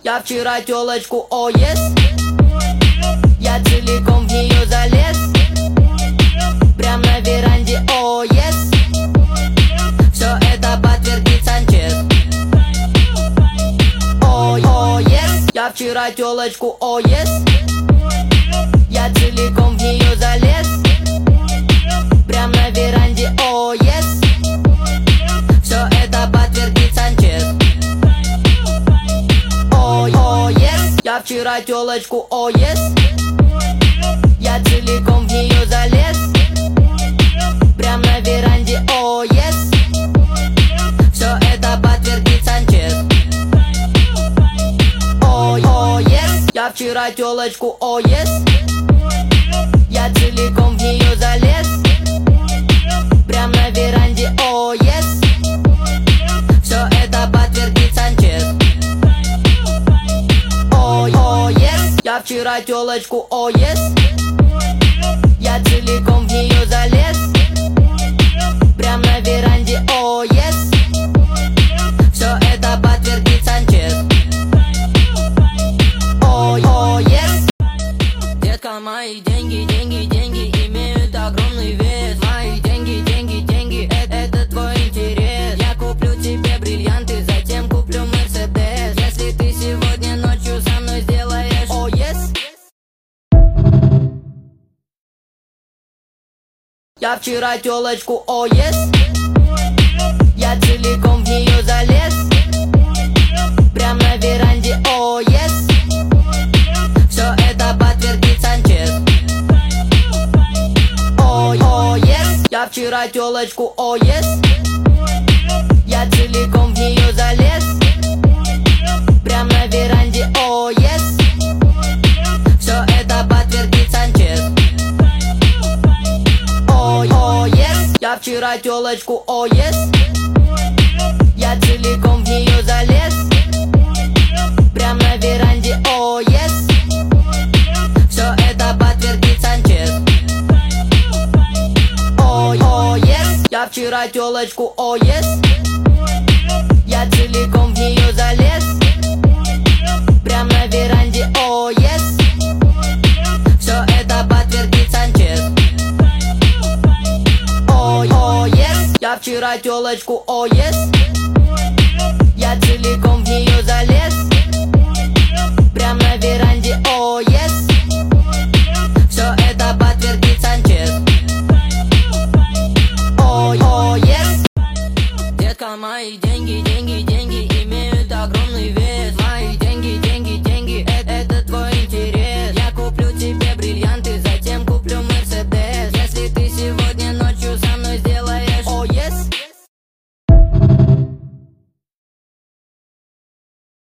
Я вчера тёлочку, о, yes. Я целиком в неё залез. Прям на веранде, о, yes. Всё это подтвердит Санчез. О, yes. Я вчера тёлочку, о, yes. Я целиком в неё залез. Прям на веранде, о, yes. Всё это подтвердит Санчез. О, yes. Я вчера тёлочку, о, yes. Я целиком в неё залез. Прям на веранде, о, yes. Всё это подтвердит Санчез. О, yes. Я вчера тёлочку, о, yes. Я целиком в неё залез. Прям на веранде, о, yes. Всё это подтвердит Санчез. О, yes. Я вчера тёлочку, о, yes. Я целиком в неё залез. Прям на веранде, о, yes. Всё это подтвердит Санчез. О, yes. Детка, мои деньги, деньги, деньги имеют огромный вес. Мои деньги, деньги, деньги, это твой интерес. Я куплю тебе бриллианты, затем куплю Мерседес. Если ты сегодня ночью со мной сделаешь, о, yes. Я вчера тёлочку, о, yes. Я целиком в неё залез. Прям на веранде, о, yes. Всё это подтвердит Санчез. О, yes. Я вчера тёлочку, о, yes. Я целиком в неё залез. Прям на веранде, о, yes. Всё это подтвердит Санчез. О, yes. Я вчера тёлочку, о, yes. Я целиком в неё залез. Прям на веранде, о, yes. Всё это подтвердит Санчез. О, yes. Я вчера тёлочку, о, yes. Я целиком в неё залез. Прям на веранде, о, yes. Всё это подтвердит Санчез. О, yes. Я вчера тёлочку, о, yes.